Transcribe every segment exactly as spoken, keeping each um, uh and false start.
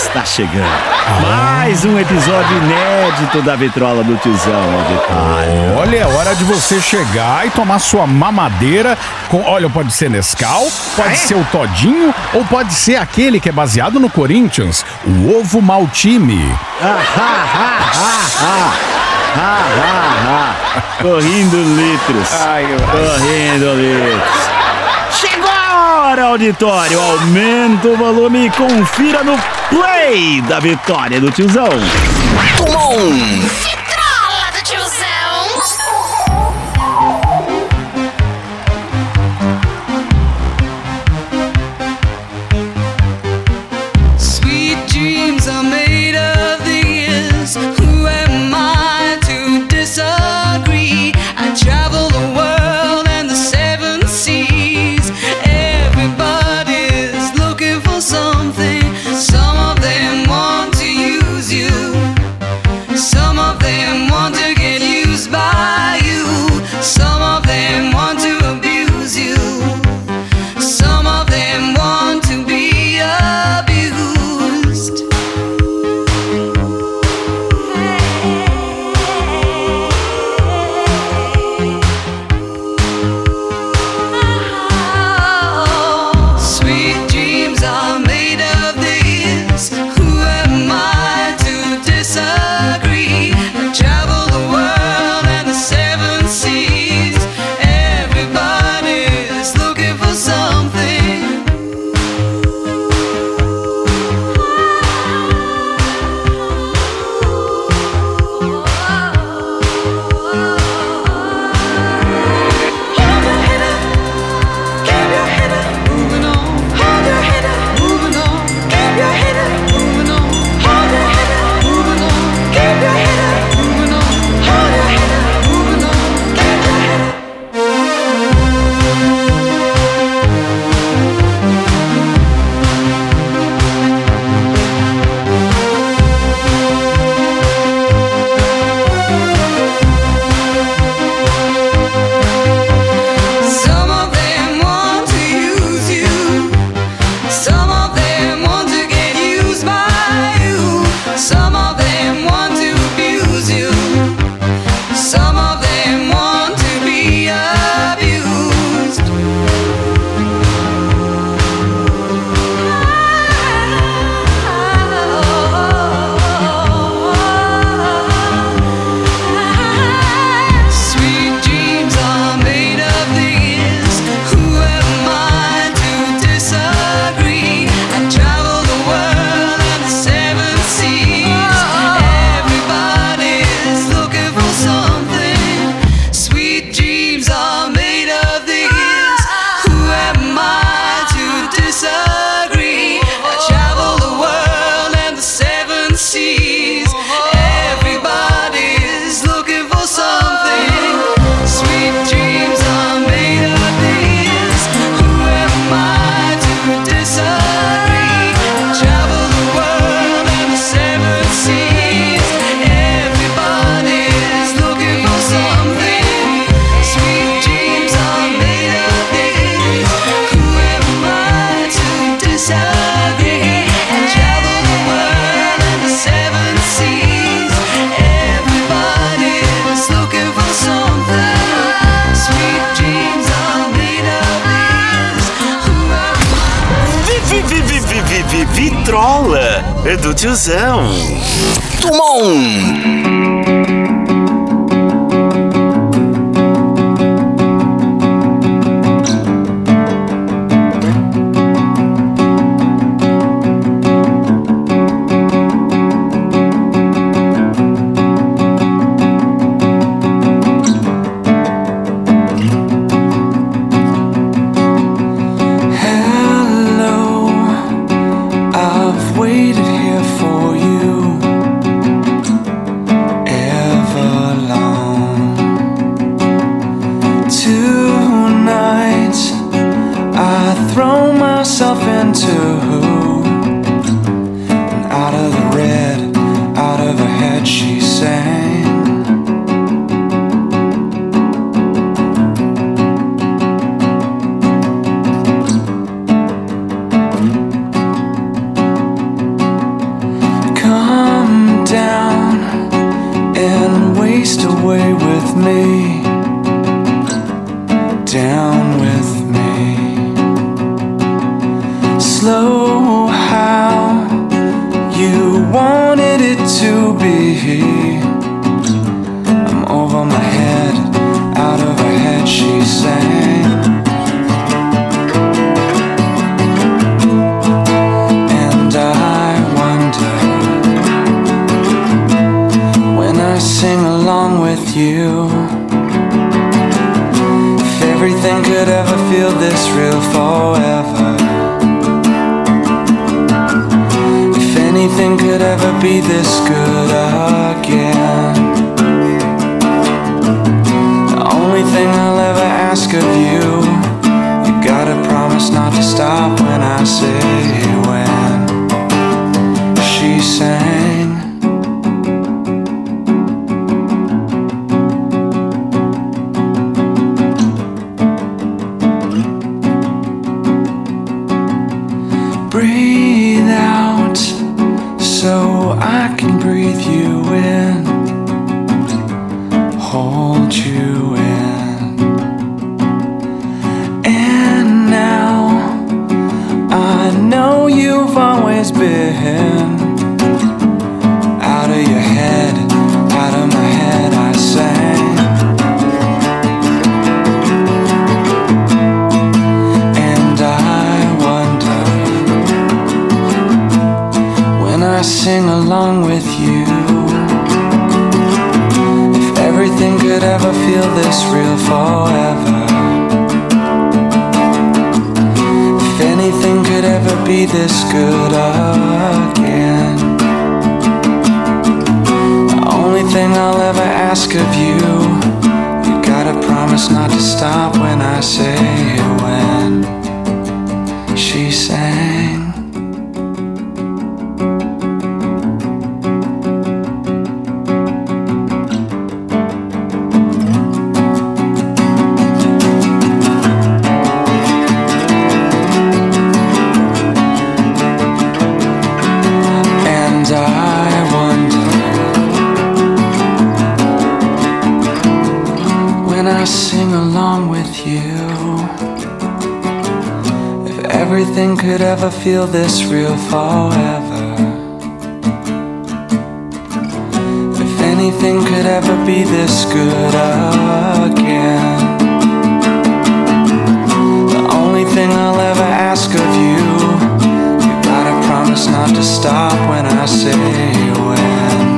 Está chegando mais um episódio inédito da Vitrola do Tiozão. Ah, olha, é hora de você chegar e tomar sua mamadeira com, olha, pode ser Nescau, pode ser o Todinho ou pode ser aquele que é baseado no Corinthians, o Ovo Maltime. Ah, ah, ah, ah, ah. Ah, ah, ah. Correndo litros. Ai, Correndo litros. Chegou a hora, auditório. Aumenta o volume e confira no play da Vitória do Tiozão. Tumon! Vitrola do Tiozão! Sweet dreams are made of these. Who am I to disagree? I travel the world and the seven seas. Everybody's looking for something. Some of them want to use you. Some of them want to get used by you. Some of them want to abuse you. Some of them want to be abused. Sweet dreams are made of these. Who am I to disagree? I travel the world and the seven seas. Everybody's looking for something. Hold your head up, keep your head up, moving on. Hold your head up, moving on. Keep your head up, moving on. Hold your head up, moving on. Keep your head up, moving on. Hold your head up, moving on. Keep your head up. Some of them want to use you. Some of them want to get used by you. Some of them want to abuse you. Some of them want to be abused. Sweet dreams are made of these. Who am I to disagree? I travel the world and the seven seas. Everybody's looking for something. Sweet dreams are made of these. Who am I to disagree? I travel the world and the seven seas. Everybody's looking for something. Sweet dreams are made of these. Who am I to disagree? I travel the world and the seven seas. Everybody's looking for something. Sweet dreams are made of these. Who am I to disagree? I travel the world and the seven seas. Everybody's looking for something. Sweet dreams are made of these. Who am I? Vi, vi, vi, vi, vi, vi, Vitrola do Tiozão. Tumon! Hello, I've waited here for you. down with me. Slow how you wanted it to be. I'm over my head, out of her head, she sang. And I wonder, when I sing along with you, if everything could ever feel this real forever. If anything could ever be this good again. The only thing I'll ever ask of you, you gotta promise not to stop when I say when. She sang. Breathe out so I can breathe you in, hold you in. And now I know you've always been out of your head, out of my head I sang. And I wonder, when I sing along with you, if everything could ever feel this real forever. If anything could ever be this good again. The only thing I'll ever ask of you, you gotta promise not to stop when I say when. She sang. Sing along with you, if everything could ever feel this real forever. If anything could ever be this good again. The only thing I'll ever ask of you, you gotta promise not to stop when I say when.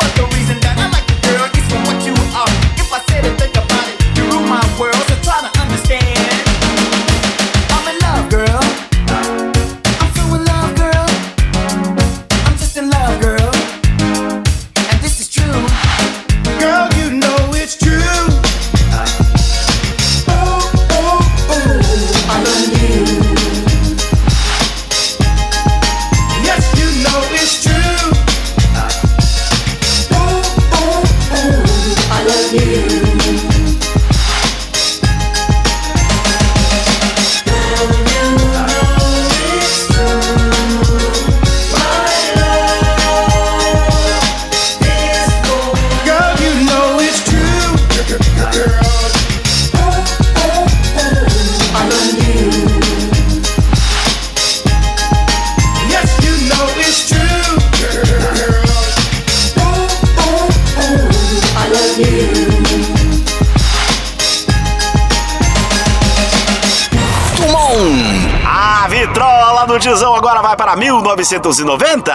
Try to understand. A vitrola do Tizão agora vai para mil novecentos e noventa.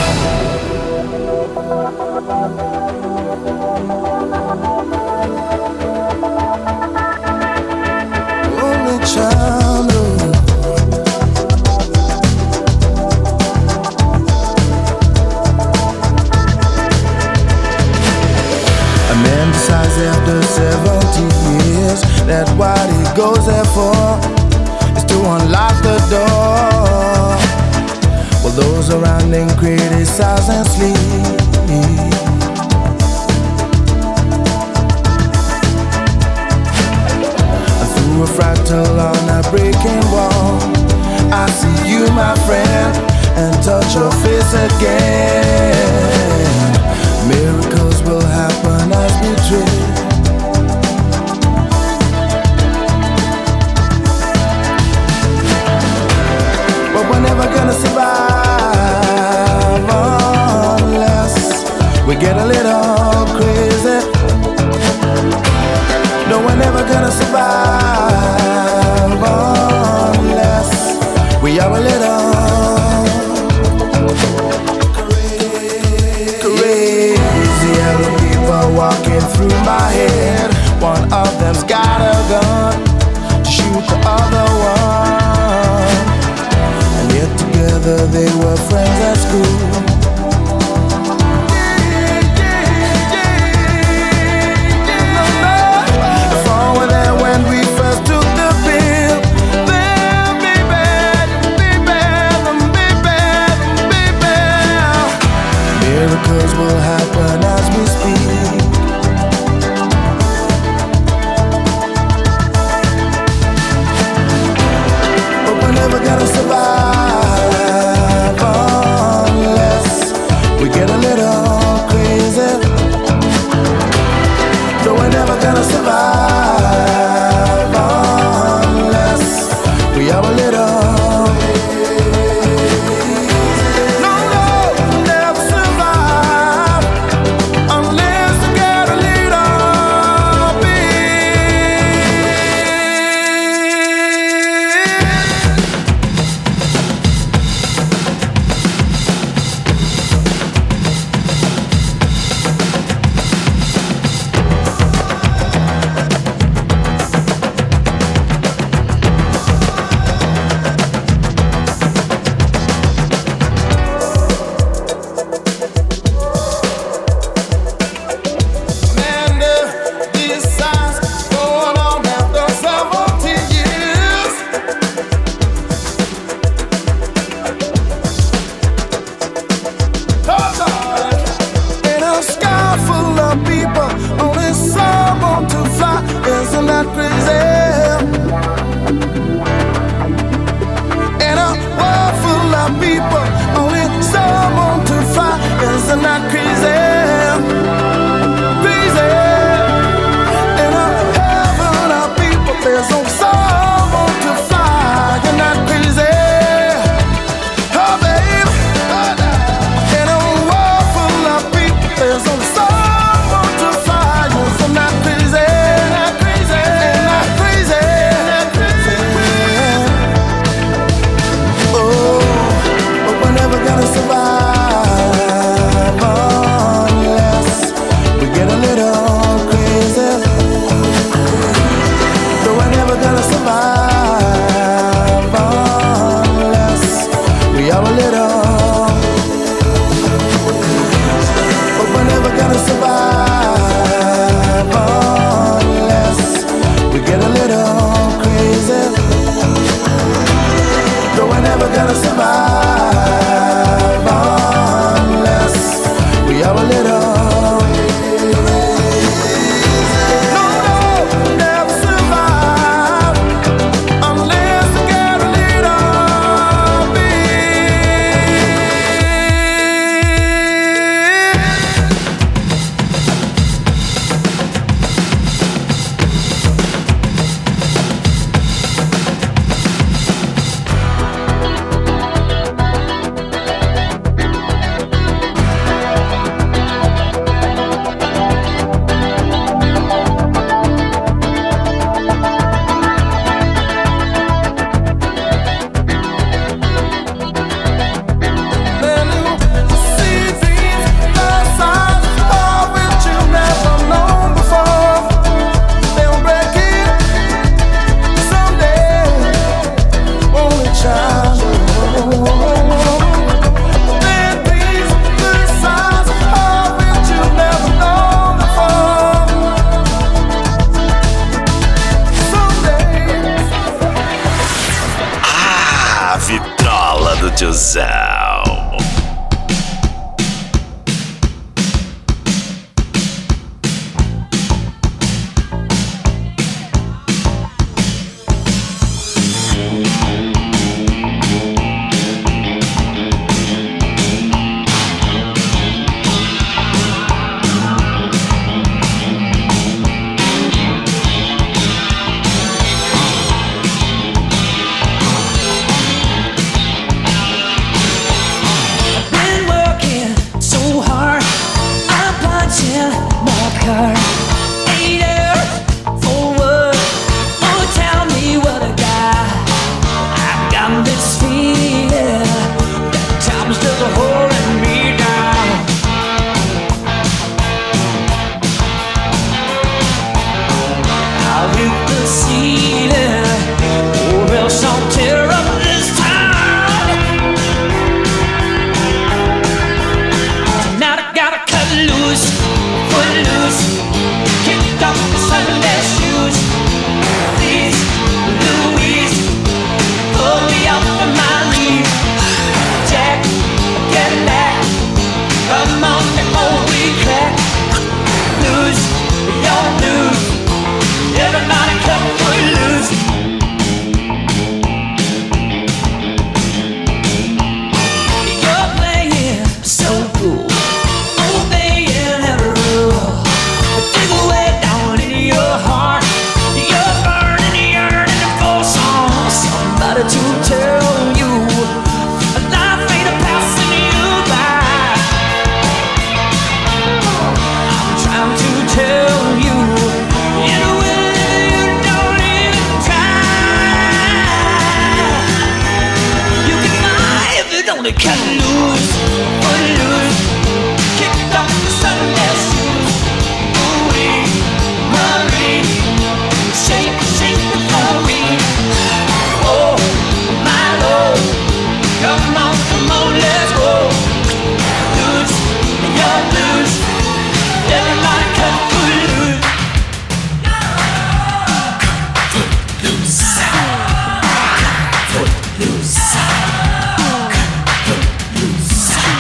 A man decides after seventy years that what he goes there for is to unlock the door. Well, those around him criticize and sleep. Through a fractal on a breaking wall, I see you, my friend, and touch your face again. Miracles will happen as we dream. But we're never gonna survive unless we get a little crazy. No, we're never gonna survive unless we are a little crazy. Yellow people walking through my head. One of them's got a gun to shoot the other one. And yet together they were friends at school. Miracles will happen as we speak. But we're never gonna survive unless tiozão. Footloose.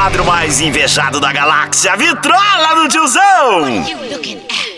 quadro mais invejado da galáxia, Vitrola do Tiozão! You looking at?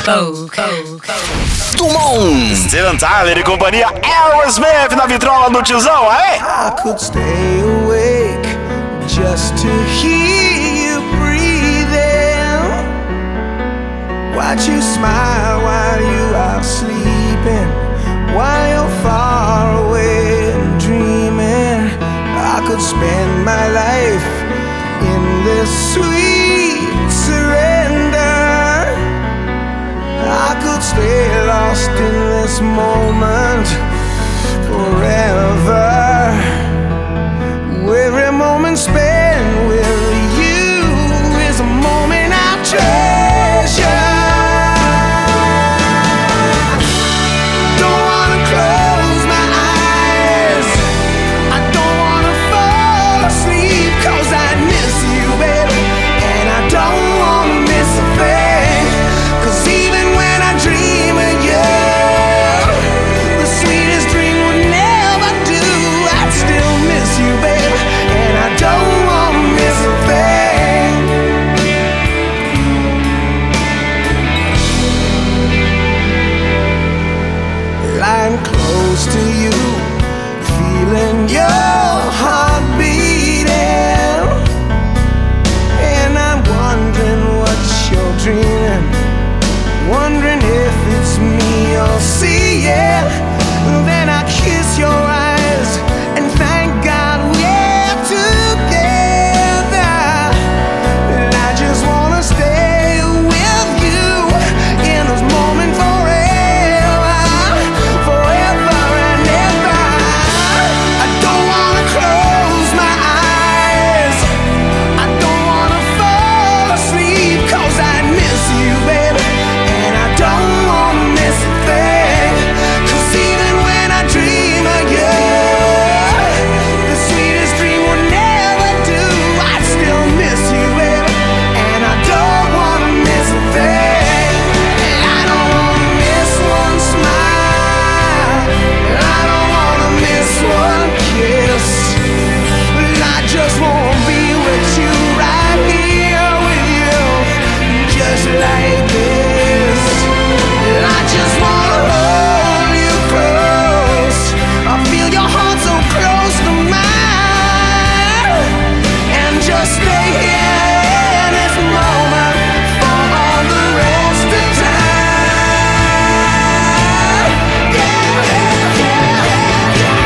Dumont, Steven Tyler e companhia Aerosmith na vitrola do tiozão, aê? I could stay awake just to hear you breathing. Watch you smile while you are sleeping, while you're far away and dreaming. I could spend my life in this sweet surrender. I could stay lost in this moment forever. Every moment spent with you is a moment I treasure. Don't wanna close my eyes, I don't wanna fall asleep, 'cause I miss you, baby, and I don't wanna miss a thing. 'Cause even when I dream of you, the sweetest dream would never do. I'd still miss you, baby, and I don't wanna miss a thing. Lying close to you, feeling your heart beating, and I'm wondering what you're dreaming, wondering if it's me you're seeing. Then I kiss your eyes and thank God we're together. And I just wanna stay with you in this moment forever, forever and ever. I don't wanna close my eyes, I don't wanna fall asleep, 'cause I miss you, baby, and I don't wanna miss a thing. 'Cause even when I dream of you, the sweetest dream would never do. I'd still miss you, baby, and I don't wanna miss a thing. I don't wanna miss one smile, I don't wanna miss one kiss. I just wanna be with you, right here with you, just like this. I just wanna hold you close, I feel your heart so close to mine, and just stay here in this moment for all the rest of time. Yeah, yeah, yeah, yeah.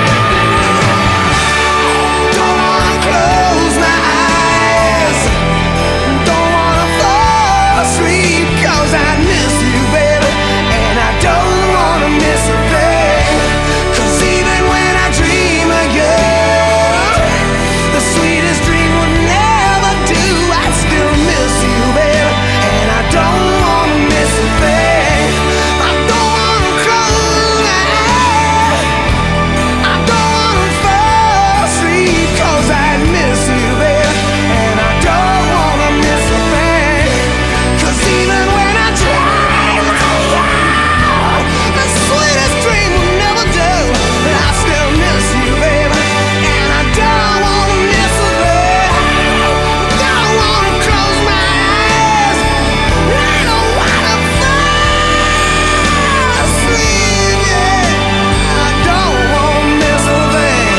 Don't wanna close my eyes, don't wanna fall asleep, 'cause I miss you, baby, and I don't wanna miss a thing. 'Cause even when I dream of you, the sweetest dream would never do. I'd still miss you, baby, and I don't wanna miss a thing. I don't wanna close my eyes, I don't wanna fall asleep, 'cause I miss you, baby, and I don't wanna miss a thing. 'Cause even when I dream of you, the sweetest dream will never do. I still miss you, baby, and I don't wanna miss a thing. Don't wanna close my eyes, I don't wanna fall asleep, yeah. I don't wanna miss a thing.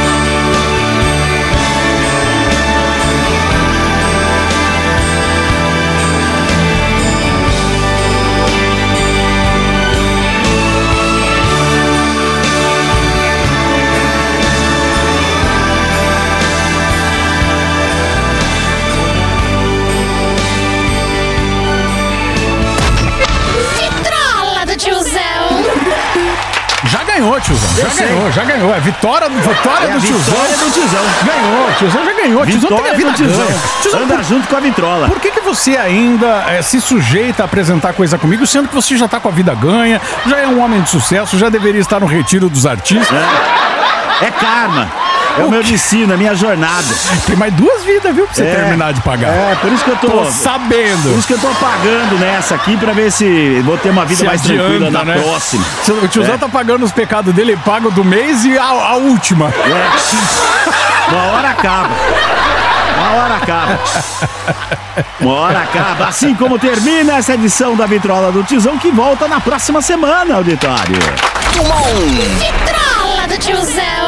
Vitrola do tiozão. Já ganhou, tiozão. Já Eu sei. ganhou, já ganhou. É vitória, vitória É a do tiozão. vitória do tiozão. Ganhou, tiozão já ganhou. Tiozão tem a Vitória vida do tiozão. ganha. Tiozão, Anda por, junto com a vitrola. por que, que você ainda eh, se sujeita a apresentar coisa comigo, sendo que você já tá com a vida ganha, já é um homem de sucesso, já deveria estar no retiro dos artistas? É karma. É o meu destino, a minha jornada. Tem mais duas vidas, viu, pra você É. terminar de pagar. É, por isso que eu tô. Tô sabendo. Por isso que eu tô pagando nessa aqui pra ver se vou ter uma vida Se mais adianta, tranquila na né? próxima. O tiozão É. tá pagando os pecados dele, ele paga o do mês e a, a última. É. Uma hora acaba. Uma hora acaba. Uma hora acaba. Assim como termina essa edição da Vitrola do Tiozão, que volta na próxima semana, auditório. Vitrola do Tiozão.